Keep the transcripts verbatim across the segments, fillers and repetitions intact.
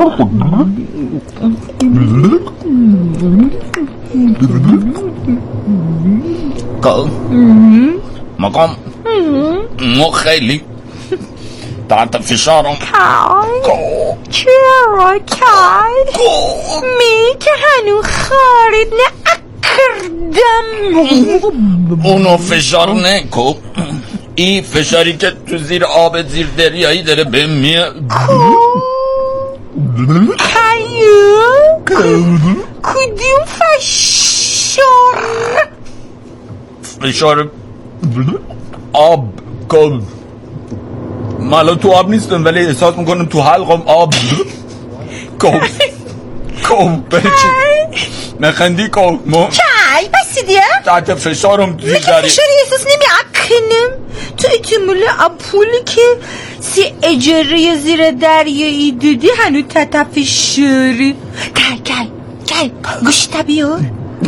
مقام مو خیلی تحت فشارم. کای چرا کای می که هنو خارد نکردم. اونو فشار نکو. این فشاری که تو زیر آب زیر دریایی داره به میه. کایو کدوم فشار؟ فشار آب. کن من تو آب نیستم ولی احساس میکنم تو حلقم آب. کن کن بچه نخندی کن ما کای بسی دیا تحت فشارم زیر دریایی. داری فشاری احساس نمی اکنم. تو اتمول اپولی که سی اجاره زیر دریایی دیدی هنو تحت فشاری. کای کای کای گوشتا بیار.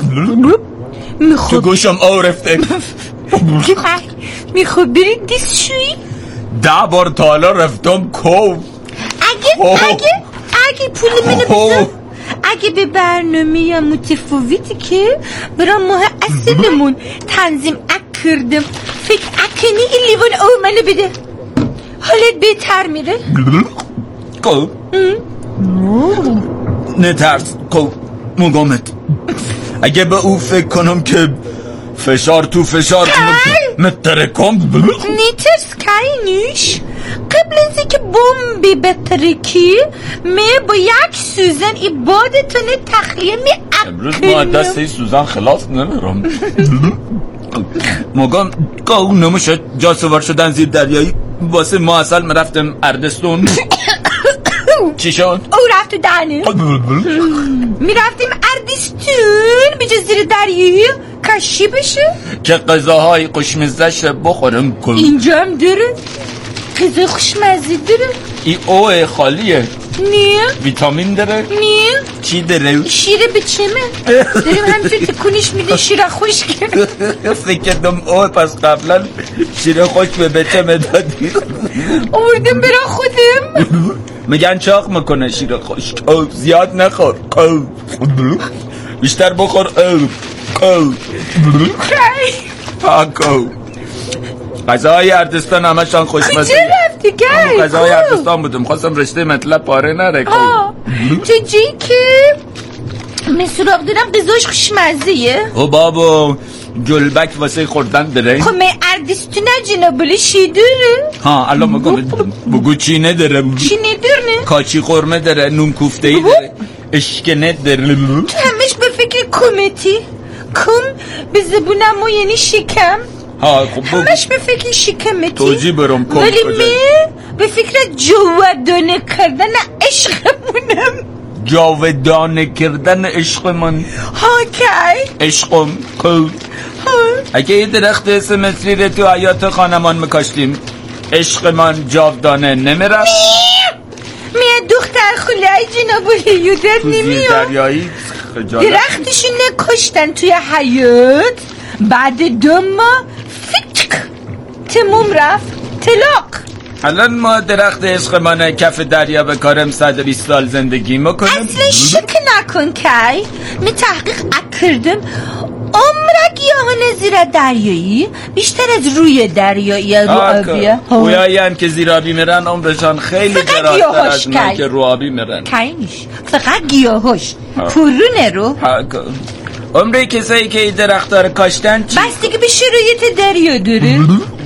تو گوشم آو رفته. میخواد برید دستشویی؟ ده بار تا حالا رفتم کو. اگه اگه اگه پول منو بزن اگه به برنامه یا متفاوتی که برای ماه اصلمون تنظیم اکردم فکر اکنی این لیوان او منو بده حالت بهتر میره. کو نترس کو مگامت. اگه به او فکر کنم که فشار تو فشار مترکم نیترس کاینیش قبل از اینکه بمبی بترکی می با یک سوزن ای بادتونه تخلیه می اکنم. امروز ما دست ای سوزن خلاص نمیرم. مگم که نمیشه جا سوار شدن زیر دریایی واسه ما اصل مرفتم اردستون. چی شد؟ او رفت تو دهنه می رفتیم اردستون بجا زیر دریایی کشی بشه که غذاهای خوشمزه‌ش بخورم. کن اینجا هم داره غذای خوشمزه داره. ای اوه خالیه. نه ویتامین داره. نه چی داره؟ شیره به چمه داریم همینطور تکونش میده شیره خشک. فکر کردم اوه پس قبلا شیره خشک به بچمه دادی. آوردم برا خودم. میگن چاق میکنه شیره خشک. زیاد نخور بیشتر بخور. کو کو غذاهای اردستان همشان خوشمزه. کجا رفتی گای؟ غذاهای اردستان بودم خواستم رشته مطلب پاره نره. تو جایی که من سراغ دارم غذاش خوشمزه. او بابا جلبک واسه خوردن داره. خب من اردستون جنابالی چی داره؟ ها الان مگو بگو چی نداره. چی نداره؟ کاچی قرمه داره. نون کوفته ای داره. اشکنه داره. تو همش به فکر کمتی کم به زبونم و یعنی شکم. ها خب بگو همش به فکر شکمتی توجی برم کم. ولی من به فکر جاودانه کردن عشقمونم. جاودانه کردن عشق من. ها کی عشقم کو اگه یه درخت اسمسری رو تو حیات خانمان میکاشتیم عشق من جاودانه نمیرم. میاد دختر خلای جنابالی یودت نمیاد. دریایی درختشون نکشتن توی حیات بعد دو ماه فکر تموم رفت طلاق. الان ما درخت عشق من کف دریا به کارم صد و بیست سال زندگی میکنم. اصلا شک نکن کی می تحقیق اکردم عمر گیاهان زیر دریایی بیشتر از روی دریایی رو آبیه. گویایی هم که زیر آبی میرن عمرشان خیلی درازتر از من که رو آبی میرن. کی نیش فقط گیاهاش پرونه رو عمره کسایی که این درخت رو کاشتن چی؟ بس دیگه به شرایط دریا داره.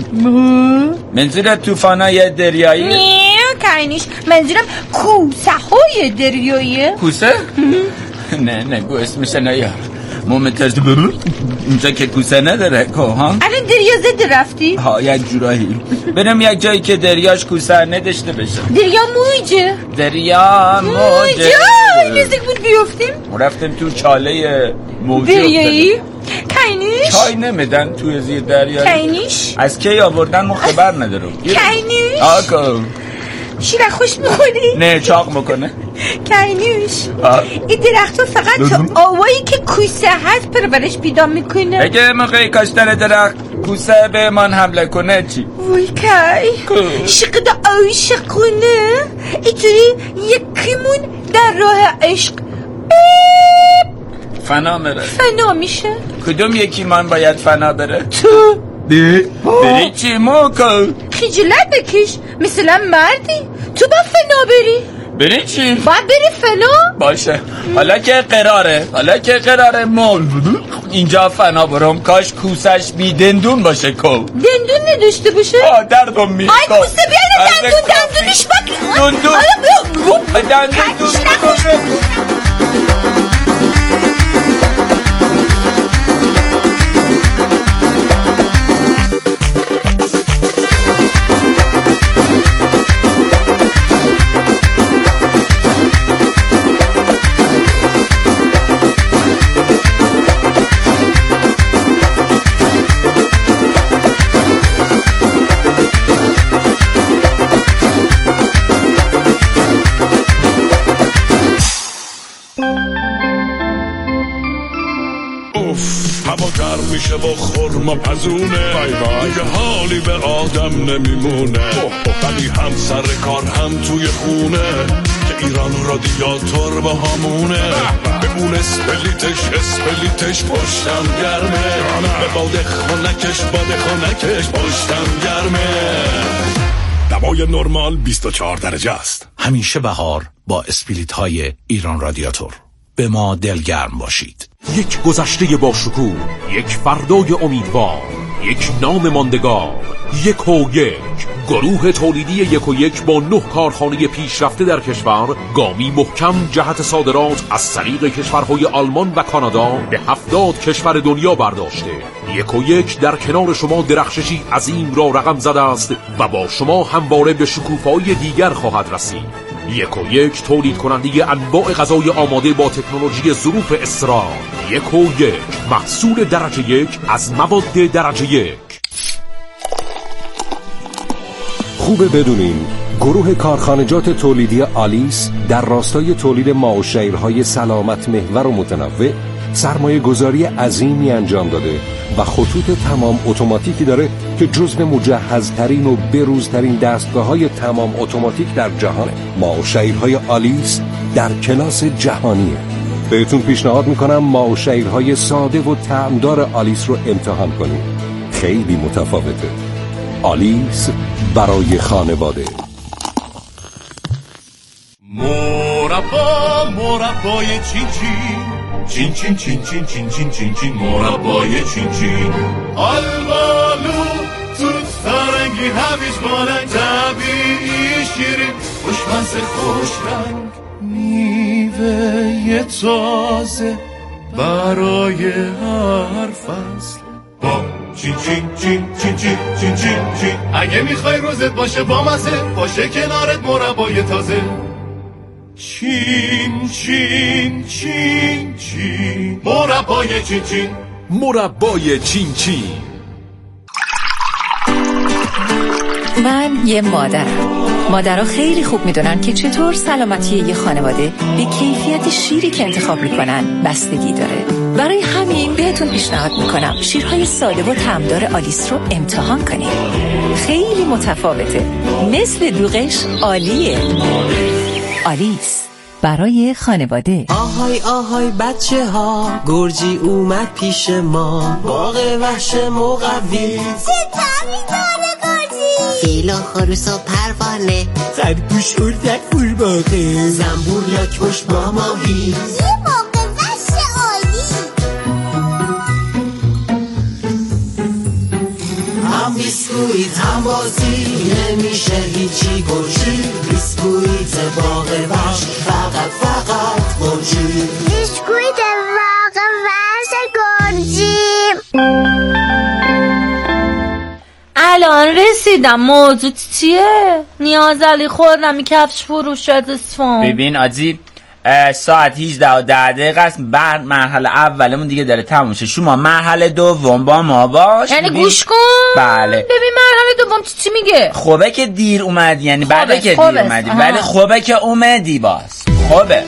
منظور توفانای دریایی؟ نه کی نیش منظورم کوسه های دریایی. کوسه؟ نه نه گو اسمش نیار مومترز اینجا که کوسه نداره که ها؟ الان دریا زده رفتی؟ ها یک جورایی برم یک جایی که دریاش کوسه نداشته بشه. دریا موجه. دریا موجه نزدیک بود بیفتیم. رفتم تو چاله موجه دریایی. کینیش چای نمیدن توی زیر دریایی. کینیش از کی آوردن ما خبر ندارم. کینیش آکو شیره خوش میخوری؟ نه چاق میکنه. کینیش این درخت ها فقط تو آوایی که کوسه هست پرورش پیدا میکنه. اگه موقعی کاشتن درخت کوسه به من حمله کنه چی؟ وای کی شقد عاشقونه اینطوری یکیمون در راه عشق فنا بره. فنا میشه؟ کدوم یکی من باید فنا بره؟ تو بری چی موکل؟ خجالت بکش، مثلا مردی تو با فنا بری. بری چی؟ باید بری فنا؟ باشه حالا که قراره حالا که قراره مول اینجا فنا برم، کاش کوسش بی دندون باشه. کل دندون نداشته باشه؟ آه دردم می آی کوسه بیانه دندون دندونش بک دندون دندون میشه با خورما پزونه دیگه حالی به آدم نمیمونه ولی هم سر کار هم توی خونه که ایران رادیاتور با همونه به اون اسپلیتش اسپلیتش پشتم گرمه به باد خونکش باد خونکش پشتم گرمه. دمای نرمال بیست و چهار درجه است. همیشه بهار با اسپلیت های ایران رادیاتور. به ما دلگرم باشید. یک گذشته با شکوه، یک فردای امیدوار، یک نام ماندگار، یک و یک گروه تولیدی یک و یک با نه کارخانه پیشرفته در کشور، گامی محکم جهت صادرات از طریق کشورهای آلمان و کانادا به هفتاد کشور دنیا برداشته. یک و یک در کنار شما درخششی عظیم را رقم زده است و با شما همواره به شکوفه‌های دیگر خواهد رسید. یک و یک تولید کننده انواع غذای آماده با تکنولوژی ظروف اسرار. یک و یک محصول درجه یک از مواد درجه یک. خوبه بدونین گروه کارخانجات تولیدی آلیس در راستای تولید ماه‌وشیرهای سلامت محور و متنوع سرمایه گذاری عظیمی انجام داده و خطوط تمام اتوماتیکی داره که جزو مجهزترین و بروزترین دستگاه‌های تمام اتوماتیک در جهانه. ماه‌وشیرهای آلیس در کلاس جهانیه. بهتون پیشنهاد میکنم ماه‌وشیرهای ساده و طعمدار آلیس رو امتحان کنید. خیلی متفاوته. آلیس برای خانواده. مربا مربای چین چین چین چین چین چین چین چین چین مربای چین چین آلبالو توت فرنگی هویج بالنگ طبیعی شیرین خوشمزه خوش رنگ میوه تازه برای هر فصل با چین چین چین چین چین چین چین چین اگه میخوای روزت باشه با مزه باشه کنارت مربای تازه چین چین چین چین مربای چین چین مربای چین چین. من یه مادرم. مادرها خیلی خوب میدونن که چطور سلامتی یه خانواده به کیفیت شیری که انتخاب میکنن بستگی داره. برای همین بهتون پیشنهاد میکنم شیرهای ساده و طعمدار آلیس رو امتحان کنید. خیلی متفاوته، مثل دوغش عالیه. آلیس برای خانواده. آهای آهای بچه ها گرجی اومد پیش ما، باغ وحش مقوی، چه طعمی داره گرجی، فیل و خروس و پروانه، خرگوش اردک قورباغه، زنبور لاک‌پشت با ماهی، یه باغ وحش عالی. هم بیسکویت هم بازی، نمیشه هیچی گرجی، بیسکویت باغ وحش فقط فقط گرجی، بیسکویت باغ وحش گرجی. الان رسیدم. موضوع چیه؟ نیازعلی خورمی کفش فروش از اصفهان. ببین آجی ساعت هجده و ده دقیقه است. بعد مرحله اولمون دیگه داره تموم میشه. شما مرحله دوم با ما باش. یعنی گوش کن. بله ببین مرحله دوم چی چی میگه؟ خوبه که دیر اومدی، یعنی بعده که دیر اومدی، ولی خوبه که اومدی. باز خوبه.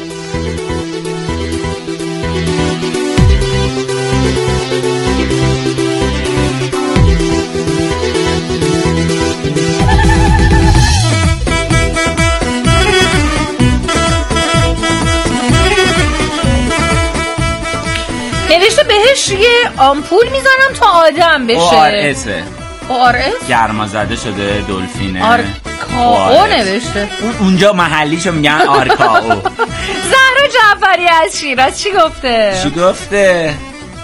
روش یه آمپول میذارم تا آدم بشه. او آر اسه. او آر اس گرما زده شده دلفینه. آرکائو نوشته. اونجا محلیشو میگن آرکائو. زهرا جعفری از شیراز چی گفته؟ چی گفته؟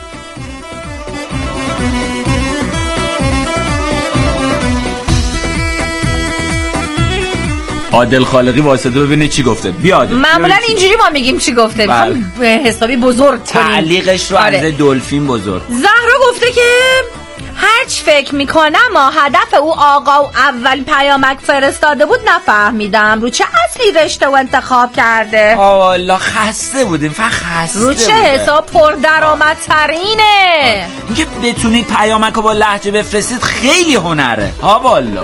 عادل خالقی واسطه ببینه چی گفته. بیاد. معمولا اینجوری ما میگیم چی گفته. میخوام به حسابی بزرگ کنیم. تعلیقش رو از دلفین بزرگ. زهرا گفته که هرچ فکر میکنم ما هدف او آقا و اول پیامک فرستاده بود نفهمیدم رو چه اصلی رشته و انتخاب کرده. آه والله خسته بودیم فقط خسته رو چه حساب پردرآمدترینه. اینکه بتونید پیامک رو با لهجه بفرستید خیلی هنره. ها والله.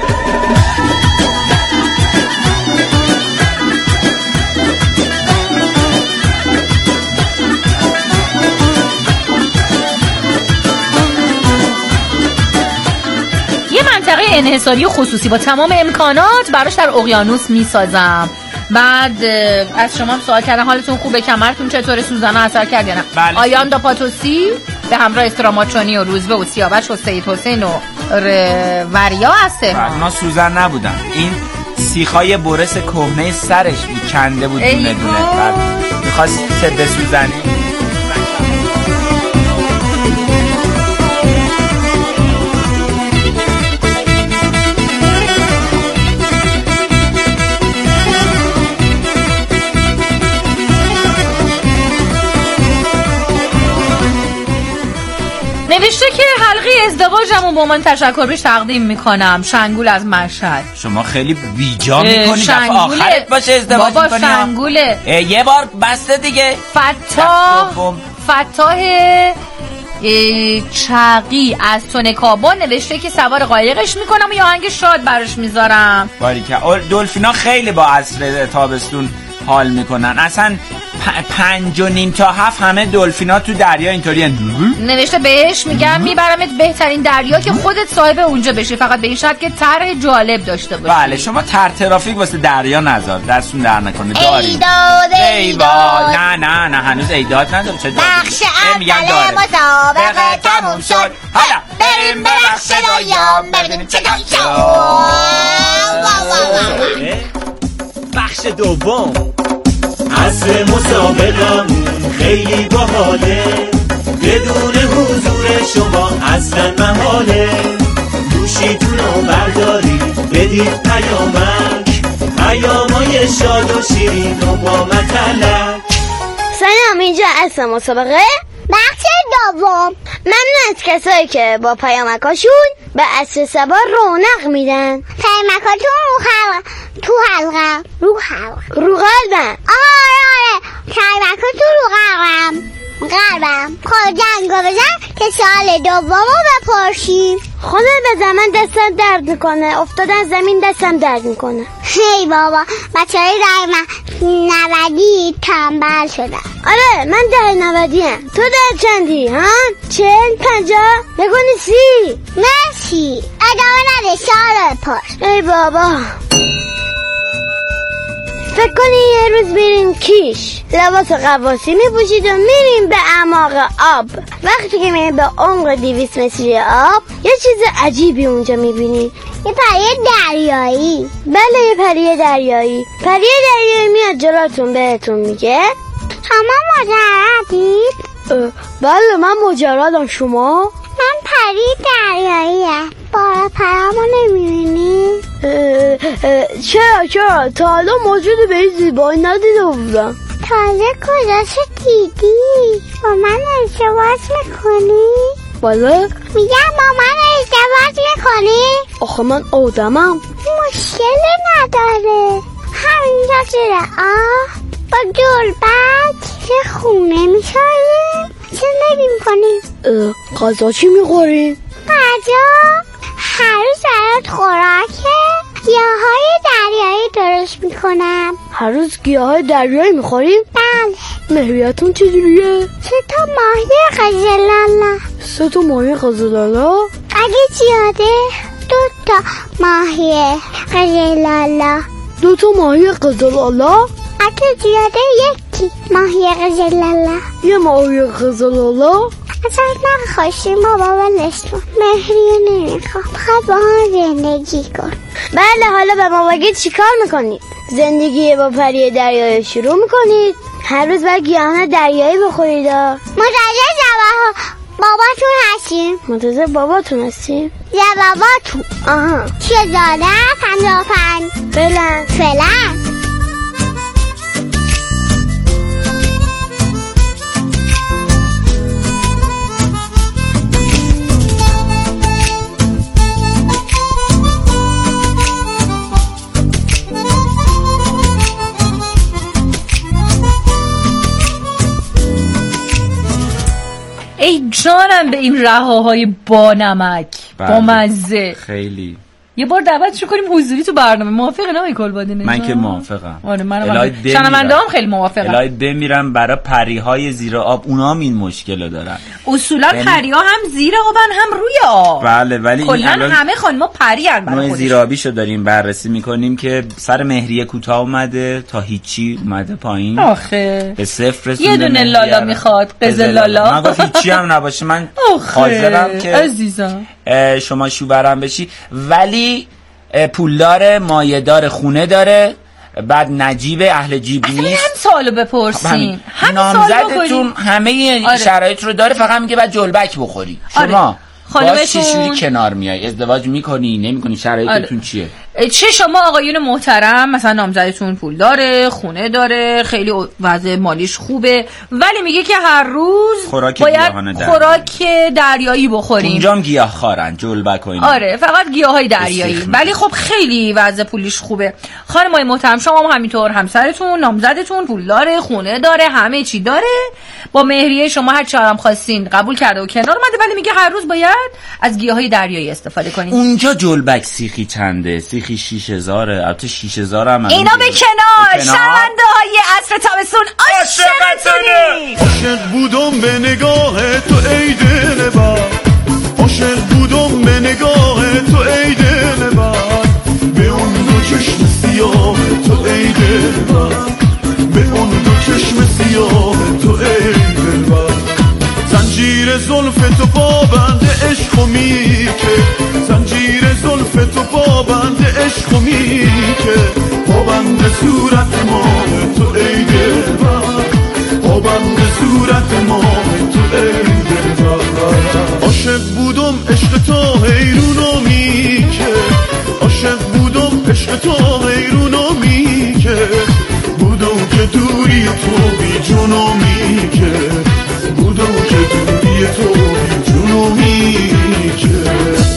منطقه انحصاری و خصوصی با تمام امکانات براش در اقیانوس میسازم. بعد از شما هم سوال کردن حالتون خوبه، کمرتون چطوره، سوزانا اثر کرد یا نه؟ بله. آیاندا پاتوسی به همراه استراماچونی و روزبه و سیاوش و سید حسین و وریا هسته. ما سوزن نبودن، این سیخای برس کهنه سرش کنده بود دونه دونه. بعد میخواست که بسوزنی. نوشته که حلقه ازدواجمو با من تشکر بهش تقدیم میکنم. شنگول از مشهد. شما خیلی بیجا میکنی دفعه شنگوله. آخرت باشه ازدواج بابا میکنی. شنگوله. یه بار بسته دیگه. فتاح فتاح چاقی از تونکابون نوشته که سوار قایقش میکنم و یه آهنگ شاد براش میذارم. باریکه. دلفینا خیلی با عصر تابستون حال میکنن. اصلا پنج و نیم تا هفت همه دلفینا تو دریا اینطوری هن. نوشته بهش میگم میبرمت بهترین دریا که خودت صاحب اونجا بشی، فقط به این شرط که طرح جالب داشته باشی. بله شما تر ترافیک واسه دریا نذار، دستون در نکنه. داریم ایداد ایداد. نه نه نه هنوز ایداد نداره. چه بخش اول مسابقه تموم شد. حالا بریم به بخش دوم ببینیم چه شد. بخش دوم عصر مسابقمون خیلی باحاله، بدون حضور شما اصلا محاله. گوشیتونو بردارید بدید پیامک، پیامای شاد و شیرین و با مطلق. سلام، اینجا عصر مسابقه بخش دوم. ممنون از کسایی که با پیامکاشون به عصر صبا رونق میدن. پیامکاتون رو خلق تو حلقه رو حلقه رو قلبم. آره آره پیامکاتون رو قلبم قلبم. کجا بزن که سال دومو بپرسیم. خدا به زمین دستم درد میکنه، افتادن زمین دستم درد میکنه. هی بابا بچه های در نودی تنبل شدن. آره من در نودی هم. تو در چندی ها؟ چل پنجاه نگونی سی. مرسی ادامه نده سال پرس. ای بابا فکر کنی یه روز میریم کیش، لباس قواسی میپوشید و میریم به اعماق آب. وقتی که میریم به عمق دویست متری آب یه چیز عجیبی اونجا میبینید. یه پری دریایی. بله یه پری دریایی. پری دریایی میاد جلوتون بهتون میگه شما مجردید؟ بله من مجردم. شما؟ من پری دریاییم. بارا پرامو نمیبینی؟ چرا چرا تا حالا موجود به این زیبایی ندیده بودم. تازه کجاشو دیدی؟ با من ازدواج میکنی؟ بله میگم با من ازدواج میکنی؟ آخه من آدمم. مشکلی نداره، همینجا زیر آه با جلبک یه خونه میشاریم. چه نمی میکنیم؟ غذا چی میخوریم؟ غذا هر روز برات خوراکه گیاهای دریایی درست میکنم. هر روز گیاهای دریایی میخوریم؟ بله. ماهیتون چجوریه؟ سه تا ماهی قزلالا. سه تا ماهی قزلالا؟ اگه زیاده دو تا ماهی قزلالا. دو تا ماهی قزلالا؟ اگه زیاده یکی ماهی قزلالا. یه ماهی قزلالا؟ اصلا نخواشیم بابا ولش کن. مهریه نمیخوام، بخواد با هم زندگی کن. بله حالا به ما بگید چی کار میکنید؟ زندگی با پری دریایی شروع میکنید؟ هر روز باید گیاهان دریایی بخورید؟ منتظر جواب باباتون هستیم. منتظر باباتون هستیم؟ جواباتون. آها چه داره؟ پنجاه و پنج. فعلا فعلا ای جانم به این رهاهای با نمک با مزه. خیلی یه بار دعوتشو کنیم حضوری تو برنامه. موافقه نه کلبادی نژاد؟ من که موافقم. آره منم شنونده هم خیلی موافقم. الهی بمیرم برای پریهای زیر آب، اونا هم این مشکلو دارن. اصولا یعنی... پریها هم زیر آبن هم روی آب. بله ولی کلا همه خانم‌ها پری ان برای خودشون. نوع زیر آبیشو داریم بررسی میکنیم که سر مهریه کوتاه اومده تا هیچی اومده پایین. آخه به صفر رسونده. یه دونه لالا میخواد قزل لالا. من گفت هیچی هم نباشه. من حاضرم که عزیزم شما شوبرم بشی، ولی پولدار مایه‌دار خونه داره، بعد نجیب اهل جیب نیست. اصلا هم سوالو بپرسین، هم نامزدتون همه آره. شرایط رو داره، فقط میگه بعد جلبک بخوری. شما آره. باز چجوری کنار میای؟ ازدواج میکنی نمیکنی؟ شرایطتون آره. چیه؟ چه شما آقایون محترم مثلا نامزدتون پول داره، خونه داره، خیلی وضع مالیش خوبه، ولی میگه که هر روز خوراک باید خوراک دریایی بخوریم. اونجام گیاه خارن، جلبک و اینا. آره فقط گیاهای دریایی، ولی خب خیلی وضع پولیش خوبه. خانمای محترم شما هم همینطور، همسرتون نامزدتون پول داره، خونه داره، همه چی داره، با مهریه شما هر چی هم خواستین قبول کرده و کنار اومده، ولی میگه هر روز باید از گیاهای دریایی استفاده کنید. اونجا جلبک سیخی چنده؟ سیخی شیش هزاره. البته شیش هزار هم اینا به کنار. شنونده های عصر تابستون عاشقتونی. عاشق بودم به نگاه تو ای دلبر، عاشق بودم به نگاه تو ای دلبر، به اون دو چشم سیاه تو ای دلبر، به اون دو چشم سیاه تو ای دلبر. زنجیر زلف تو پابند عشق و میکه، زنجیر زلف تو پابند عشق و میکه، پابند صورت ما تو ای دلبر، پابند صورت ما تو ای دلبر. عاشق بودم عشق تو حیرونو میکه، عاشق بودم عشق تو حیرونو میکه، بودم که دوری تو بی جونو میکه، بودم که دوری تو بی جونو میکه.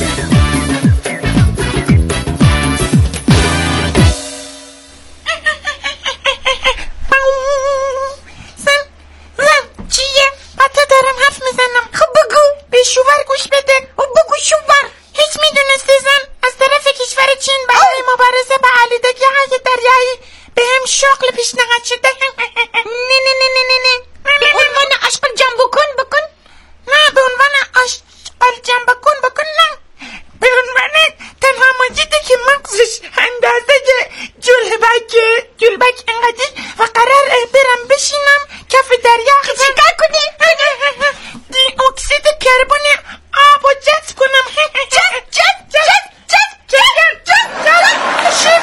شوور گوش بده و بگو شوور. هیچ میدونستی زن از طرف کشور چین برای مبارزه با آلودگی های دریایی به هم شغل پیشنهاد شده؟ نه نه نه نه نه نه به عنوان اشغال جمع بکن بکن نه به عنوان اشغال جمع بکن بکن نه به عنوان تنها موجودی که مغزش اندازه جلبک جلبک انقدر و قرار برم بشینم کف دریا چیکار کنی؟ دی اکسید کربن آب و جذب کنم. جذب جذب جذب جذب جذب جذب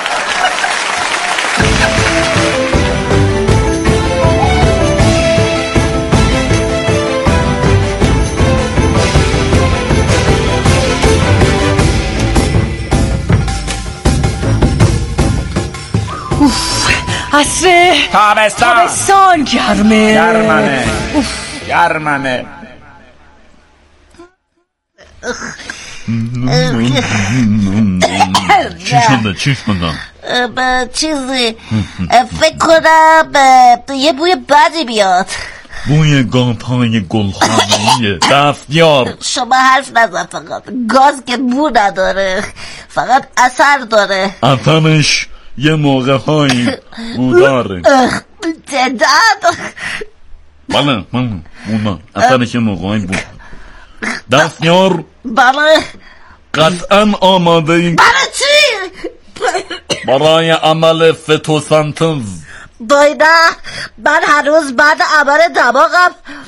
عصر تابستان تابستان گرمه گرمنه گرمنه. چی شده چی شده؟ به چیزی فکر کنم یه بوی بدی بیاد. بوی گاپای گلخانه‌ای دستیار. شما حرف نزن، فقط گاز که بو نداره، فقط اثر داره. اثرش یه موقع هایی بو داره. تعداد بله بله اونا اثرش یه موقع هایی بو. دستیار بله قطعا آماده این برای چی؟ برای عمل فتوسنتز. بایده من هر روز بعد عمل دماغم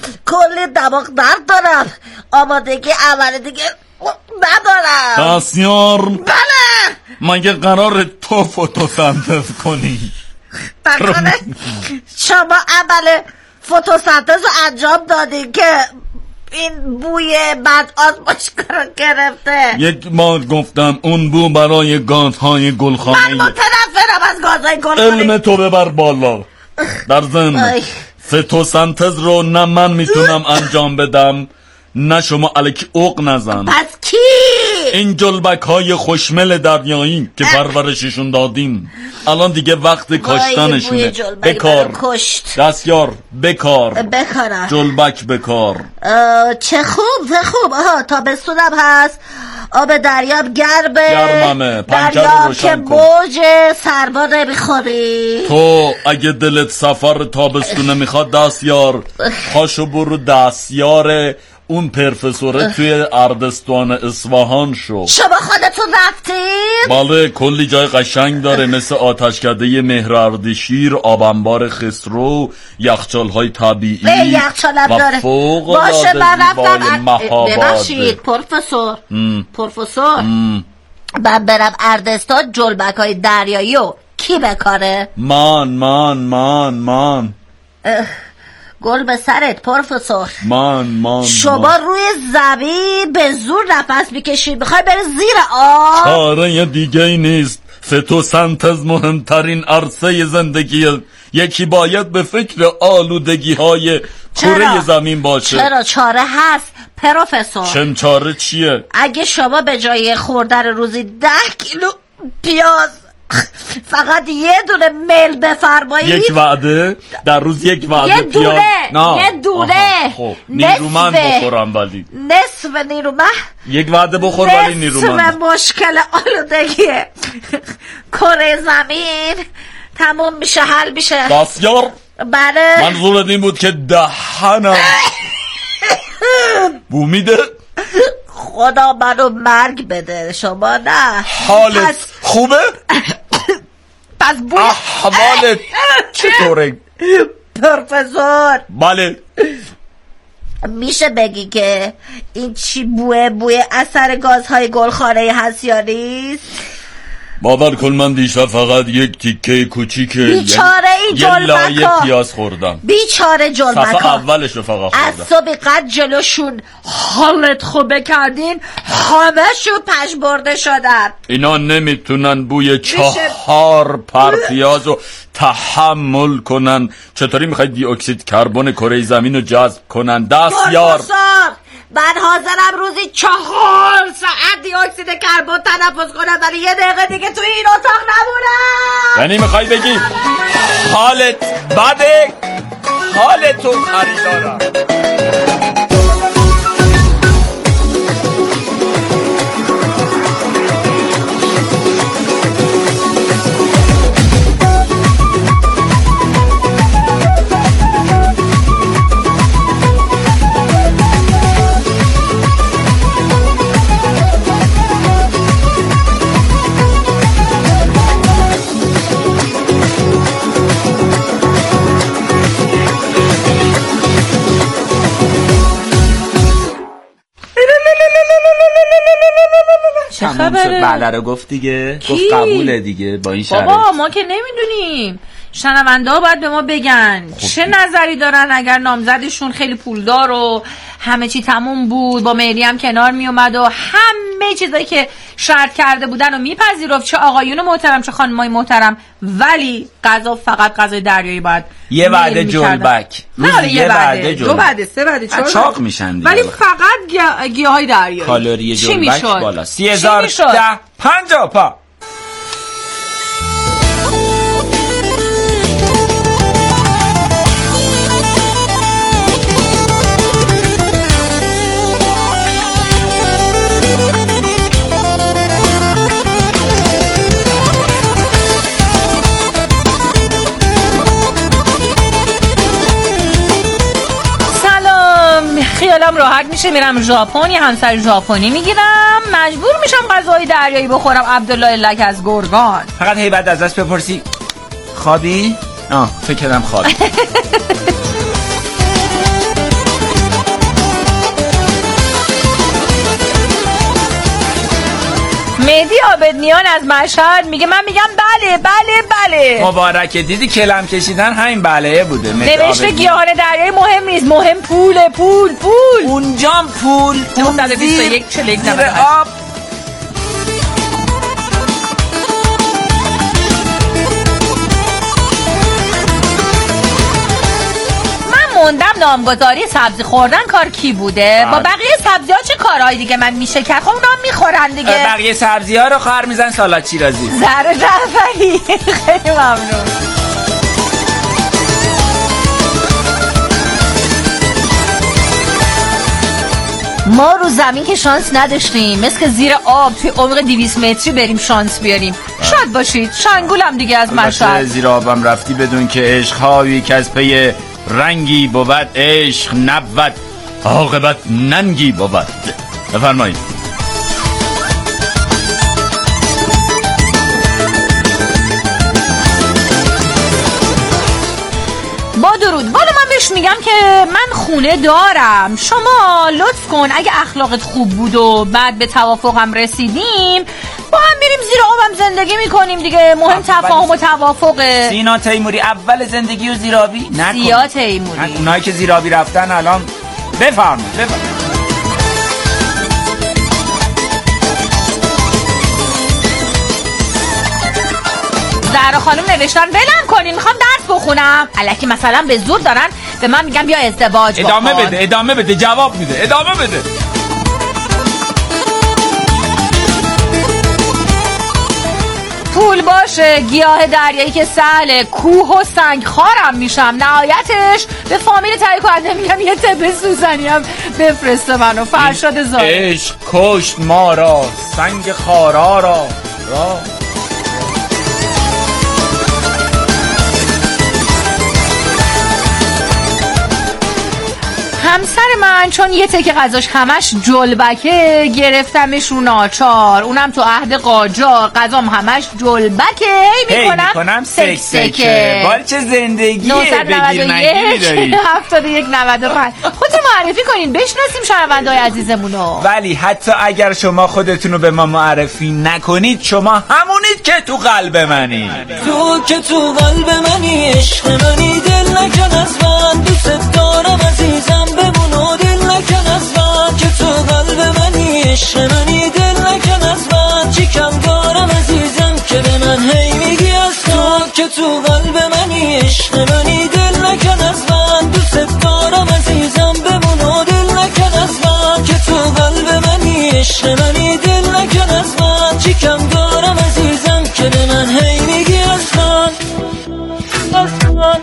کلی دماغ درد دارم. آمادگی اول دیگه ندارم. دستیار بله. مگه قرار تو فتوسنتز کنی؟ بکنه شما عمل فتوسنتز رو انجام دادین که این بوی بد آزمایشگاه رو گرفته. یک بار گفتم اون بو برای گازهای گلخانه. من متنفرم از گازهای گلخانه. علم تو ببر بالا. در ضمن فتوسنتز رو نه من میتونم انجام بدم نه شما الکی اوق نزن. پس کی؟ این جلبک های خوشمل دریایی که پرورششون دادیم الان دیگه وقت کاشتنشونه. بکار دستیار بکار بکارم جلبک بکار. چه خوب چه خوب. آها تابستونم هست، آب دریاب گرمه. گرممه پنکر رو روشن کن. موج سرما نمیخوری. تو اگه دلت سفر تابستونه میخواد دستیار پاشو برو دستیار اون پروفسوره توی اردستان اصفهان شو. شما خودتون رفتید؟ بله کلی جای قشنگ داره مثل آتشکده مهر اردشیر، آبانبار خسرو، یخچال‌های طبیعی و فوق باشه من رفتم. ببخشید پروفسور پروفسور من برم اردستان جلبک‌های دریایی و کی بکاره؟ من من من من گل به سرت پروفسور. من من شما من. روی زمین به زور نفس میکشید، میخوای بری زیر آب. چاره دیگه ای نیست. فتوسنتز مهمترین عرصه زندگی. یکی باید به فکر آلودگی های کره زمین باشه. چرا چاره هست پروفسور. چم چاره چیه؟ اگه شما به جای خوردن روزی ده کیلو پیاز فقط یه دونه میل بفرمایید. یک وعده در روز یک وعده یه پیاز دونه نه. یه دونه خب نیرومند بخورم ولی نصف نیرومند یک وعده بخور ولی نیرومند. نصف مشکل آلودگی کره زمین تموم میشه حل میشه. دستیار بله منظورت این بود که دهنم بو میده؟ خدا منو مرگ بده شما نه. حالت پس... خوبه؟ پس بوی احوالت چطوره؟ پروفسور بله میشه بگی که این چی بوه بوی اثر گازهای گلخانه هست یا نیست؟ باور کن من دیشب فقط یک تیکه کوچیکه بیچاره این یه لایه جلبکا پیاز خوردم. بیچاره جلبکا صفحه اولش رو فقط خوردم. از صبح قد جلوشون حالت خوبه کردین همه شو پش برده شدن. اینا نمیتونن بوی چهار پر پیاز رو تحمل کنن. چطوری میخوای دی اکسید کربن کره زمین رو جذب کنن؟ دستیار من حاضرم روزی چهار ساعت دی اکسید کربن تنفس کنم ولی یه دقیقه دیگه توی این اتاق نمونم. یعنی میخوای بگی حالت بده؟ حالتو خریدارم. چه خبره؟ بله رو گفت دیگه. کی؟ گفت قبوله دیگه با این شرایط. بابا ما که نمیدونیم. شنونده ها باید به ما بگن چه نظری دارن اگر نامزدشون خیلی پولدار و همه چی تموم بود با مهری هم کنار می اومد و همه چیزایی که شرط کرده بودن و میپذیرفت، چه آقایون محترم چه خانمای محترم، ولی غذا فقط غذای دریایی باید یه وعده جلبک نه یه وعده دو وعده سه وعده چهار چاق میشن دیگه. ولی فقط گیاهای دریایی. کالری جلبک بالا سی هزار ده پنجاه پا. خیالم راحت میشه میرم ژاپن یه همسر ژاپنی میگیرم، مجبور میشم غذای دریایی بخورم. عبدالله لک از گرگان. فقط هی بعد از دست بپرسی خوابی؟ آه فکر کردم خوابی. عابدنیان از مشهد میگه من میگم بله بله بله. مبارکه، دیدی کلم کشیدن همین بله بوده. نوشته گیاهان دریایی مهم نیست، مهم پوله. پول پول اونجام پول اون بیست و یک چهل و یک زیر آب. موندم نامگذاری سبزی خوردن کار کی بوده؟ با بقیه سبزی ها چه کارهایی دیگه من میشه کرد؟ خب اونا میخورن دیگه. بقیه سبزی ها رو خواهر میزن سالاد شیرازی. زهرا جعفری خیلی ممنون. ما رو زمین که شانس نداشتیم، مثل که زیر آب توی عمق دویست متری بریم شانس بیاریم. شاد باشید. شنگولم دیگه از مشهد. زیر آبم رفتی بدون که عشق هایی که از پی رنگی بود عشق نبود عاقبت ننگی بود. بفرمایید. با درود. والا من بهش میگم که من خونه دارم، شما لطف کن اگه اخلاقت خوب بود و بعد به توافقم رسیدیم با هم بریم زیر آبم زندگی میکنیم دیگه. مهم تفاهم و توافقه. سینا تیموری اول زندگی و زیرابی نکن. سیا تیموری اونایی که زیرابی رفتن الان بفرمایید بفرمایید. زهرا خانم نوشتن ولم کنین میخوام درس بخونم. الکی مثلا به زور دارن به من میگن بیا ازدواج بکن. ادامه بده ادامه بده جواب میده ادامه بده. پول باشه، گیاه دریایی که سهله، کوه و سنگ خارم میشم، نهایتش به فامیل تهیه کننده میگم یه تبه سوزنی هم بفرسته منو. فرشاد زاده. عشق کشت ما را سنگ خارا را را. همسر من چون یه تکه غذاش همش جلبکه گرفتمش رو ناچار، اونم تو عهد قاجار، غذام همش جلبکه هی میکنم سک سکه. بال چه زندگیه بگیر نگیری داری. هفتاد و یک نود و پنج. خودتون معرفی کنین بشناسیم شنونده‌های عزیزمونو. ولی حتی اگر شما خودتونو به ما معرفی نکنید شما همونید که تو قلب منی. تو که تو قلب منی، عشق منی، دل نکن از من، دوست دارم عزیزم بمون و دل نکن از من. که تو قلب منی، عشق منی، دل نکن از من. چی کم دارم عزیزم که به من هی میگی از تو. که تو قلب منی، عشق منی، دل نکن از من، دوست دارم عزیزم بمون و دل نکن از من. که تو قلب منی، عشق منی، دل نکن از من. چی کم دارم عزیزم که به من هی میگی از من از من.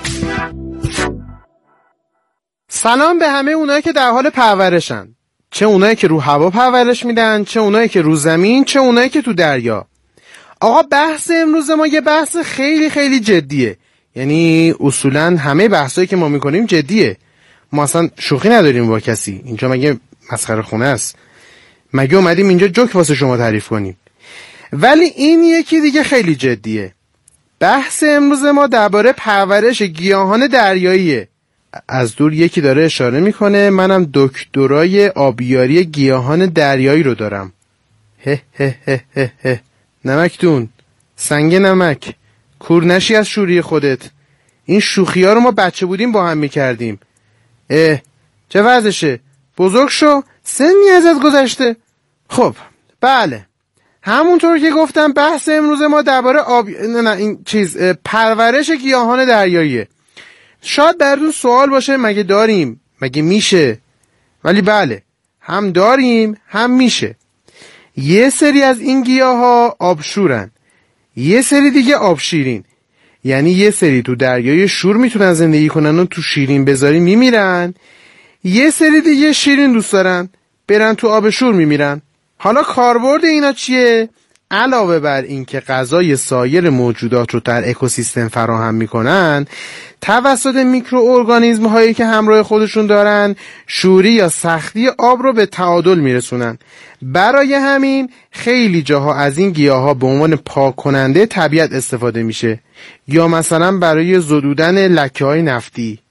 سلام به همه اونایی که در حال پرورشن، چه اونایی که رو هوا پرورش میدن، چه اونایی که رو زمین، چه اونایی که تو دریا. آقا بحث امروز ما یه بحث خیلی خیلی جدیه. یعنی اصولا همه بحثایی که ما میکنیم جدیه. ما اصلا شوخی نداریم با کسی. اینجا مگه مسخره خونه است؟ مگه اومدیم اینجا جوک واسه شما تعریف کنیم؟ ولی این یکی دیگه خیلی جدیه. بحث امروز ما درباره پرورش گیاهان دریاییه. از دور یکی داره اشاره میکنه منم دکترای آبیاری گیاهان دریایی رو دارم. هه هه هه هه هه. نمکتون سنگ نمک کور نشی از شوری خودت. این شوخی ها رو ما بچه بودیم با هم میکردیم. اه چه وضعشه؟ بزرگ شو، سنی ازت گذشته. خب بله، همونطور که گفتم بحث امروز ما درباره آب نه نه این چیز پرورش گیاهان دریاییه. شاید براتون سوال باشه مگه داریم؟ مگه میشه؟ ولی بله، هم داریم هم میشه. یه سری از این گیاه ها آبشورن، یه سری دیگه آب شیرین. یعنی یه سری تو دریای شور میتونن زندگی کنن و تو شیرین بذاری میمیرن، یه سری دیگه شیرین دوست دارن برن تو آب شور میمیرن. حالا کاربرد اینا چیه؟ علاوه بر این که غذای سایر موجودات رو در اکوسیستم فراهم میکنن، توسط میکروارگانیسم هایی که همراه خودشون دارن شوری یا سختی آب رو به تعادل میرسونن. برای همین خیلی جاها از این گیاها به عنوان پاک کننده طبیعت استفاده میشه، یا مثلا برای زدودن لکه های نفتی.